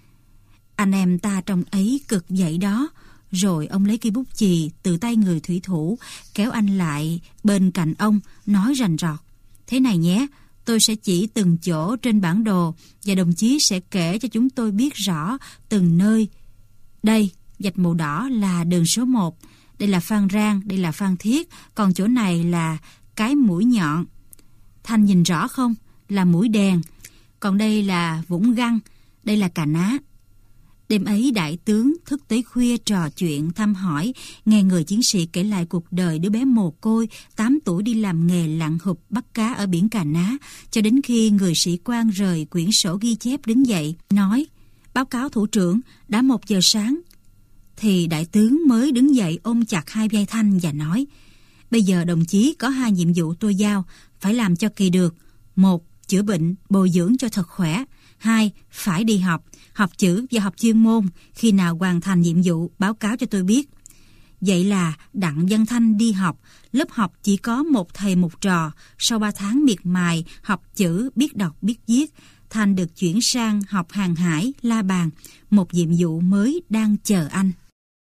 Speaker 1: anh em ta trong ấy cực vậy đó. Rồi ông lấy cây bút chì từ tay người thủy thủ, kéo anh lại bên cạnh ông, nói rành rọt: thế này nhé, tôi sẽ chỉ từng chỗ trên bản đồ và đồng chí sẽ kể cho chúng tôi biết rõ từng nơi. Đây, vạch màu đỏ là đường số 1, đây là Phan Rang, đây là Phan Thiết, còn chỗ này là cái mũi nhọn. Thanh nhìn rõ không? Là mũi đèn. Còn đây là Vũng Găng, đây là Cà Ná. Đêm ấy đại tướng thức tới khuya trò chuyện thăm hỏi, nghe người chiến sĩ kể lại cuộc đời đứa bé mồ côi 8 tuổi đi làm nghề lặn hụp bắt cá ở biển Cà Ná, cho đến khi người sĩ quan rời quyển sổ ghi chép đứng dậy, nói: báo cáo thủ trưởng, đã 1 giờ sáng. Thì đại tướng mới đứng dậy ôm chặt hai vai Thanh và nói: bây giờ đồng chí có 2 nhiệm vụ tôi giao, phải làm cho kỳ được. 1. Chữa bệnh, bồi dưỡng cho thật khỏe. 2. Phải đi học chữ và học chuyên môn. Khi nào hoàn thành nhiệm vụ, báo cáo cho tôi biết. Vậy là Đặng Văn Thanh đi học. Lớp học chỉ có 1 thầy 1 trò. Sau 3 tháng miệt mài, học chữ, biết đọc, biết viết, Thanh được chuyển sang học hàng hải, la bàn. Một nhiệm vụ mới đang chờ anh.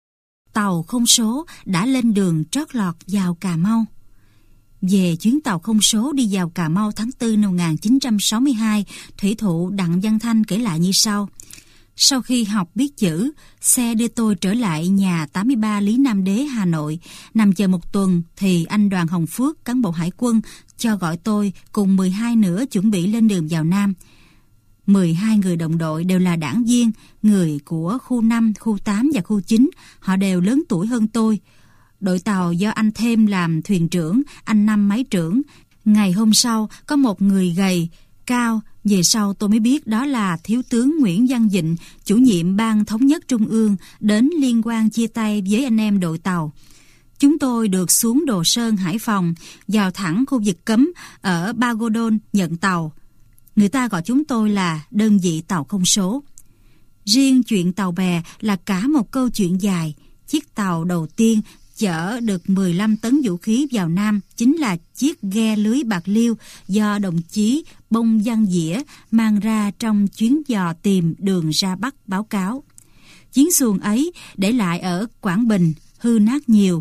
Speaker 1: Tàu không số đã lên đường trót lọt vào Cà Mau. Về chuyến tàu không số đi vào Cà Mau tháng 4 năm 1962, thủy thủ Đặng Văn Thanh kể lại như sau: sau khi học biết chữ, xe đưa tôi trở lại nhà 83 Lý Nam Đế, Hà Nội. Nằm chờ 1 tuần thì anh Đoàn Hồng Phước, cán bộ hải quân, cho gọi tôi cùng 12 nữa chuẩn bị lên đường vào Nam. 12 người đồng đội đều là đảng viên, người của khu 5, khu 8 và khu 9. Họ đều lớn tuổi hơn tôi. Đội tàu do anh Thêm làm thuyền trưởng, anh Năm máy trưởng. Ngày hôm sau, có một người gầy, cao, về sau tôi mới biết đó là Thiếu tướng Nguyễn Văn Dịnh, chủ nhiệm Ban Thống nhất Trung ương, đến liên quan chia tay với anh em đội tàu. Chúng tôi được xuống Đồ Sơn, Hải Phòng, vào thẳng khu vực cấm ở Ba Gô Đôn nhận tàu. Người ta gọi chúng tôi là đơn vị tàu không số. Riêng chuyện tàu bè là cả một câu chuyện dài. Chiếc tàu đầu tiên chở được 15 tấn vũ khí vào Nam chính là chiếc ghe lưới Bạc Liêu do đồng chí Bông Văn Dĩa mang ra trong chuyến dò tìm đường ra Bắc báo cáo. Chiến xuồng ấy để lại ở Quảng Bình hư nát nhiều.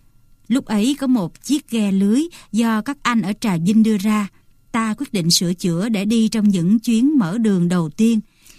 Speaker 1: Lúc ấy có một chiếc ghe lưới do các anh ở Trà Vinh đưa ra. Ta quyết định sửa chữa để đi trong những chuyến mở đường đầu tiên.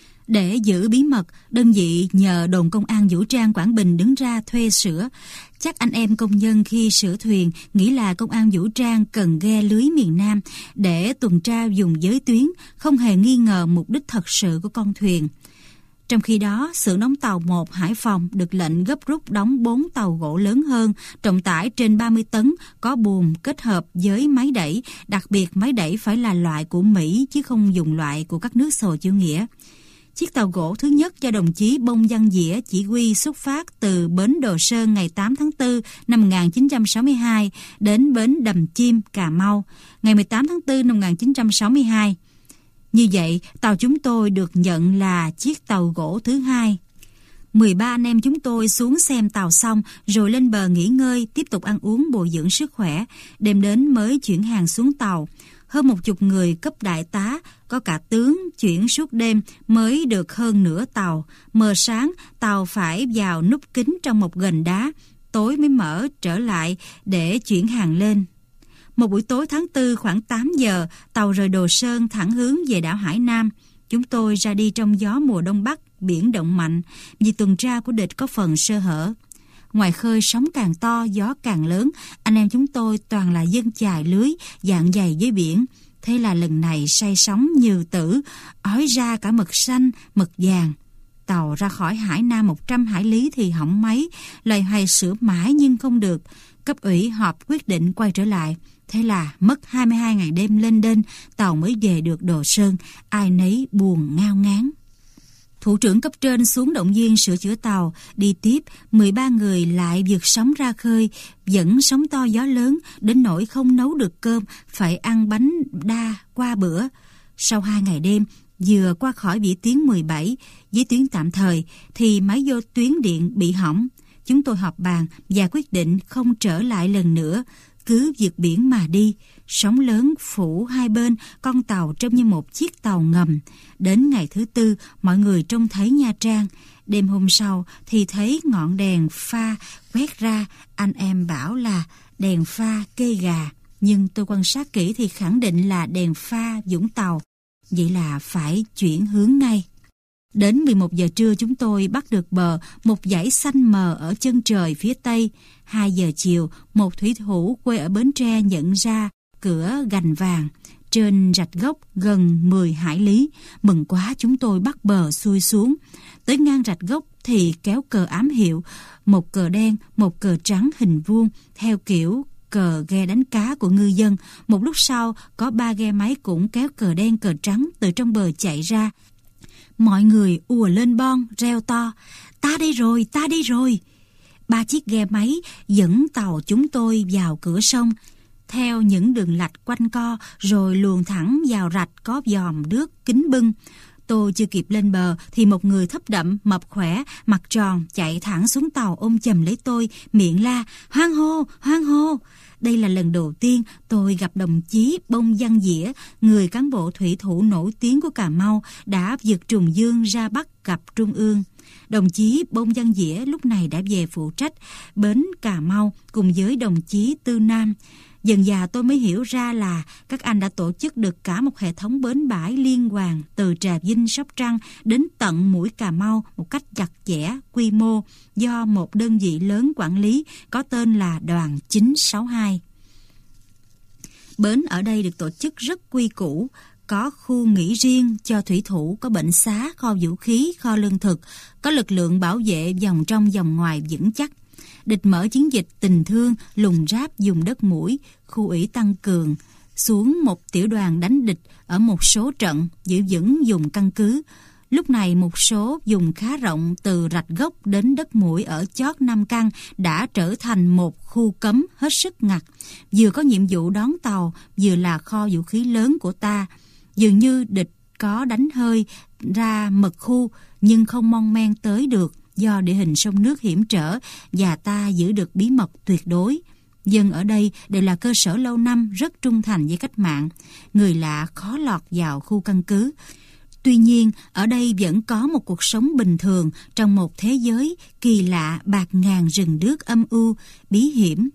Speaker 1: Để giữ bí mật, đơn vị nhờ đồn công an vũ trang Quảng Bình đứng ra thuê sửa. Chắc anh em công nhân khi sửa thuyền nghĩ là công an vũ trang cần ghe lưới miền Nam để tuần tra vùng giới tuyến, không hề nghi ngờ mục đích thật sự của con thuyền. Trong khi đó, xưởng đóng tàu 1 Hải Phòng được lệnh gấp rút đóng 4 tàu gỗ lớn hơn, trọng tải trên 30 tấn, có buồm kết hợp với máy đẩy, đặc biệt máy đẩy phải là loại của Mỹ chứ không dùng loại của các nước Xô chủ nghĩa. Chiếc tàu gỗ thứ nhất do đồng chí Bông Văn Dĩa chỉ huy xuất phát từ bến Đồ Sơn ngày 8 tháng 4 năm 1962 đến bến Đầm Chim, Cà Mau ngày 18 tháng 4 năm 1962. Như vậy, tàu chúng tôi được nhận là chiếc tàu gỗ thứ hai. 13 anh em chúng tôi xuống xem tàu xong rồi lên bờ nghỉ ngơi, tiếp tục ăn uống bồi dưỡng sức khỏe. Đêm đến mới chuyển hàng xuống tàu. Hơn 10 người cấp đại tá, có cả tướng chuyển suốt đêm mới được hơn nửa tàu. Mờ sáng, tàu phải vào núp kín trong một gành đá, tối mới mở trở lại để chuyển hàng lên. Một buổi tối tháng 4 khoảng 8 giờ, tàu rời Đồ Sơn thẳng hướng về đảo Hải Nam. Chúng tôi ra đi trong gió mùa Đông Bắc, biển động mạnh, vì tuần tra của địch có phần sơ hở. Ngoài khơi sóng càng to, gió càng lớn, anh em chúng tôi toàn là dân chài lưới, dạng dày với biển. Thế là lần này say sóng như tử, ói ra cả mực xanh, mực vàng. Tàu ra khỏi Hải Nam 100 hải lý thì hỏng máy, loay hoay sửa mãi nhưng không được. Cấp ủy họp quyết định quay trở lại. Thế là mất 22 ngày đêm lênh đênh, tàu mới về được Đồ Sơn, ai nấy buồn ngao ngán. Thủ trưởng cấp trên xuống động viên sửa chữa tàu, đi tiếp, 13 người lại vượt sóng ra khơi, vẫn sóng to gió lớn, đến nỗi không nấu được cơm, phải ăn bánh đa qua bữa. Sau 2 ngày đêm, vừa qua khỏi vĩ tuyến 17, với tuyến tạm thời, thì máy vô tuyến điện bị hỏng. Chúng tôi họp bàn và quyết định không trở lại lần nữa, cứ vượt biển mà đi. Sóng lớn phủ hai bên, con tàu trông như một chiếc tàu ngầm. Đến ngày thứ 4, mọi người trông thấy Nha Trang. Đêm hôm sau thì thấy ngọn đèn pha quét ra, anh em bảo là đèn pha Cây Gà. Nhưng tôi quan sát kỹ thì khẳng định là đèn pha Vũng Tàu. Vậy là phải chuyển hướng ngay. Đến 11 giờ trưa chúng tôi bắt được bờ, một dãy xanh mờ ở chân trời phía tây. 2 giờ chiều, một thủy thủ quê ở Bến Tre nhận ra cửa Gành Vàng trên rạch gốc gần 10 hải lý. Mừng quá, chúng tôi bắt bờ xuôi xuống. Tới ngang rạch gốc thì kéo cờ ám hiệu, một cờ đen, một cờ trắng hình vuông theo kiểu cờ ghe đánh cá của ngư dân. Một lúc sau có 3 ghe máy cũng kéo cờ đen cờ trắng từ trong bờ chạy ra. Mọi người ùa lên bon reo to: ta đây rồi, ta đây rồi. 3 chiếc ghe máy dẫn tàu chúng tôi vào cửa sông theo những đường lạch quanh co, rồi luồn thẳng vào rạch có dòm nước kính bưng. Tôi chưa kịp lên bờ thì một người thấp đậm, mập khỏe, mặt tròn chạy thẳng xuống tàu ôm chầm lấy tôi, miệng la: hoan hô, hoan hô. Đây là lần đầu tiên tôi gặp đồng chí Bông Văn Dĩa, người cán bộ thủy thủ nổi tiếng của Cà Mau, đã vượt trùng dương ra Bắc gặp Trung ương. Đồng chí Bông Văn Dĩa lúc này đã về phụ trách bến Cà Mau cùng với đồng chí Tư Nam. Dần dà tôi mới hiểu ra là các anh đã tổ chức được cả một hệ thống bến bãi liên hoàn từ Trà Vinh, Sóc Trăng đến tận mũi Cà Mau một cách chặt chẽ, quy mô, do một đơn vị lớn quản lý có tên là Đoàn 962. Bến ở đây được tổ chức rất quy củ, có khu nghỉ riêng cho thủy thủ, có bệnh xá, kho vũ khí, kho lương thực, có lực lượng bảo vệ vòng trong vòng ngoài vững chắc. Địch mở chiến dịch tình thương lùng ráp dùng đất mũi, khu ủy tăng cường xuống một tiểu đoàn đánh địch ở một số trận, giữ vững dùng căn cứ. Lúc này một số vùng khá rộng từ rạch gốc đến đất mũi ở chót Nam Căn đã trở thành một khu cấm hết sức ngặt, vừa có nhiệm vụ đón tàu, vừa là kho vũ khí lớn của ta. Dường như địch có đánh hơi ra mật khu nhưng không mon men tới được do địa hình sông nước hiểm trở và ta giữ được bí mật tuyệt đối. Dân ở đây đều là cơ sở lâu năm rất trung thành với cách mạng. Người lạ khó lọt vào khu căn cứ. Tuy nhiên, ở đây vẫn có một cuộc sống bình thường trong một thế giới kỳ lạ bạt ngàn rừng đước âm u, bí hiểm.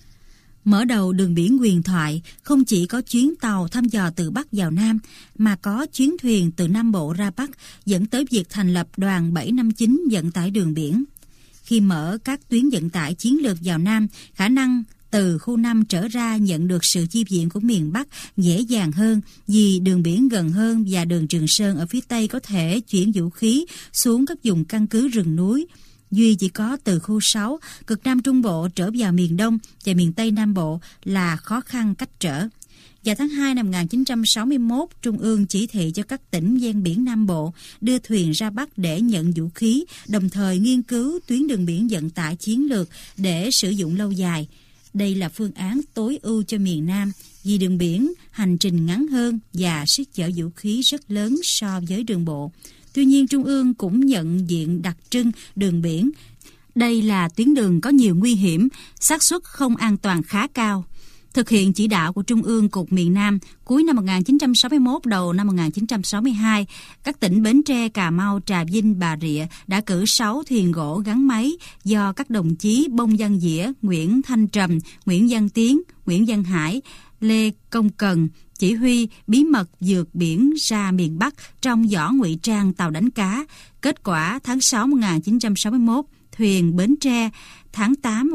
Speaker 1: Mở đầu đường biển huyền thoại không chỉ có chuyến tàu thăm dò từ Bắc vào Nam, mà có chuyến thuyền từ Nam Bộ ra Bắc dẫn tới việc thành lập đoàn 759 vận tải đường biển. Khi mở các tuyến vận tải chiến lược vào Nam, khả năng từ khu 5 trở ra nhận được sự chi viện của miền Bắc dễ dàng hơn vì đường biển gần hơn và đường Trường Sơn ở phía Tây có thể chuyển vũ khí xuống các vùng căn cứ rừng núi. Duy chỉ có từ khu 6, cực Nam Trung Bộ trở vào miền Đông và miền Tây Nam Bộ là khó khăn cách trở. Vào tháng 2 năm 1961, Trung ương chỉ thị cho các tỉnh ven biển Nam Bộ đưa thuyền ra Bắc để nhận vũ khí, đồng thời nghiên cứu tuyến đường biển vận tải chiến lược để sử dụng lâu dài. Đây là phương án tối ưu cho miền Nam vì đường biển hành trình ngắn hơn và sức chở vũ khí rất lớn so với đường bộ. Tuy nhiên, Trung ương cũng nhận diện đặc trưng đường biển. Đây là tuyến đường có nhiều nguy hiểm, xác suất không an toàn khá cao. Thực hiện chỉ đạo của Trung ương Cục miền Nam, cuối năm 1961, đầu năm 1962, các tỉnh Bến Tre, Cà Mau, Trà Vinh, Bà Rịa đã cử 6 thuyền gỗ gắn máy do các đồng chí Bông Văn Dĩa, Nguyễn Thanh Trầm, Nguyễn Văn Tiến, Nguyễn Văn Hải, Lê Công Cần chỉ huy bí mật vượt biển ra miền Bắc trong vỏ ngụy trang tàu đánh cá. Kết quả tháng 6 1961, thuyền Bến Tre, tháng 8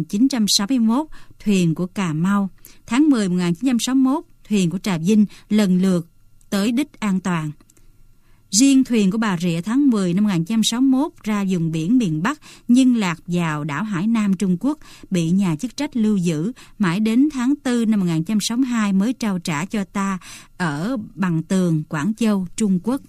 Speaker 1: 1961, thuyền của Cà Mau, tháng 10 1961, thuyền của Trà Vinh lần lượt tới đích an toàn. Riêng thuyền của Bà Rịa tháng 10 năm 1961 ra vùng biển miền Bắc nhưng lạc vào đảo Hải Nam Trung Quốc, bị nhà chức trách lưu giữ, mãi đến tháng 4 năm 1962 mới trao trả cho ta ở Bằng Tường, Quảng Châu, Trung Quốc.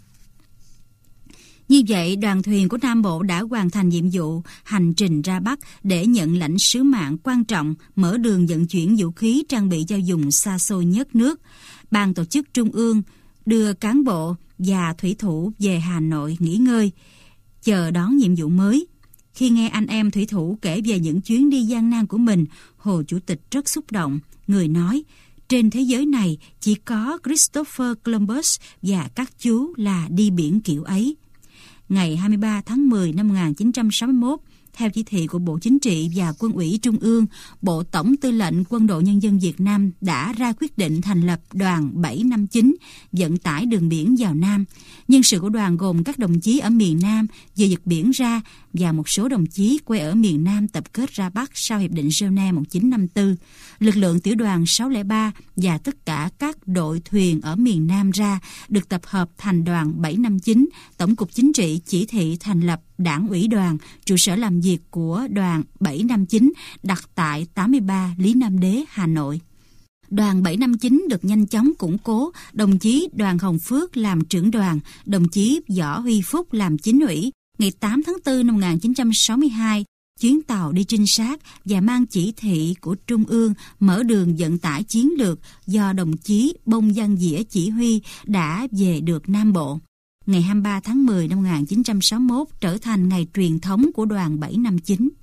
Speaker 1: Như vậy, đoàn thuyền của Nam Bộ đã hoàn thành nhiệm vụ hành trình ra Bắc để nhận lãnh sứ mạng quan trọng, mở đường vận chuyển vũ khí trang bị cho vùng xa xôi nhất nước. Ban tổ chức Trung ương đưa cán bộ và thủy thủ về Hà Nội nghỉ ngơi, chờ đón nhiệm vụ mới. Khi nghe anh em thủy thủ kể về những chuyến đi gian nan của mình, Hồ Chủ tịch rất xúc động. Người nói, trên thế giới này chỉ có Christopher Columbus và các chú là đi biển kiểu ấy. Ngày 23 tháng 10 năm 1961, theo chỉ thị của Bộ Chính trị và Quân ủy Trung ương, Bộ Tổng Tư lệnh Quân đội Nhân dân Việt Nam đã ra quyết định thành lập đoàn 759 vận tải đường biển vào Nam. Nhân sự của đoàn gồm các đồng chí ở miền Nam vừa vượt biển ra và một số đồng chí quê ở miền Nam tập kết ra Bắc sau Hiệp định Geneva 1954. Lực lượng tiểu đoàn 603 và tất cả các đội thuyền ở miền Nam ra được tập hợp thành đoàn 759. Tổng cục Chính trị chỉ thị thành lập Đảng ủy đoàn, trụ sở làm việc của đoàn 759 đặt tại 83 Lý Nam Đế, Hà Nội. Đoàn 759 được nhanh chóng củng cố, đồng chí Đoàn Hồng Phước làm trưởng đoàn, đồng chí Võ Huy Phúc làm chính ủy. Ngày 8 tháng 4 năm 1962, chuyến tàu đi trinh sát và mang chỉ thị của Trung ương mở đường vận tải chiến lược do đồng chí Bông Văn Dĩa chỉ huy đã về được Nam Bộ. Ngày 23 tháng 10 năm 1961 trở thành ngày truyền thống của đoàn 759.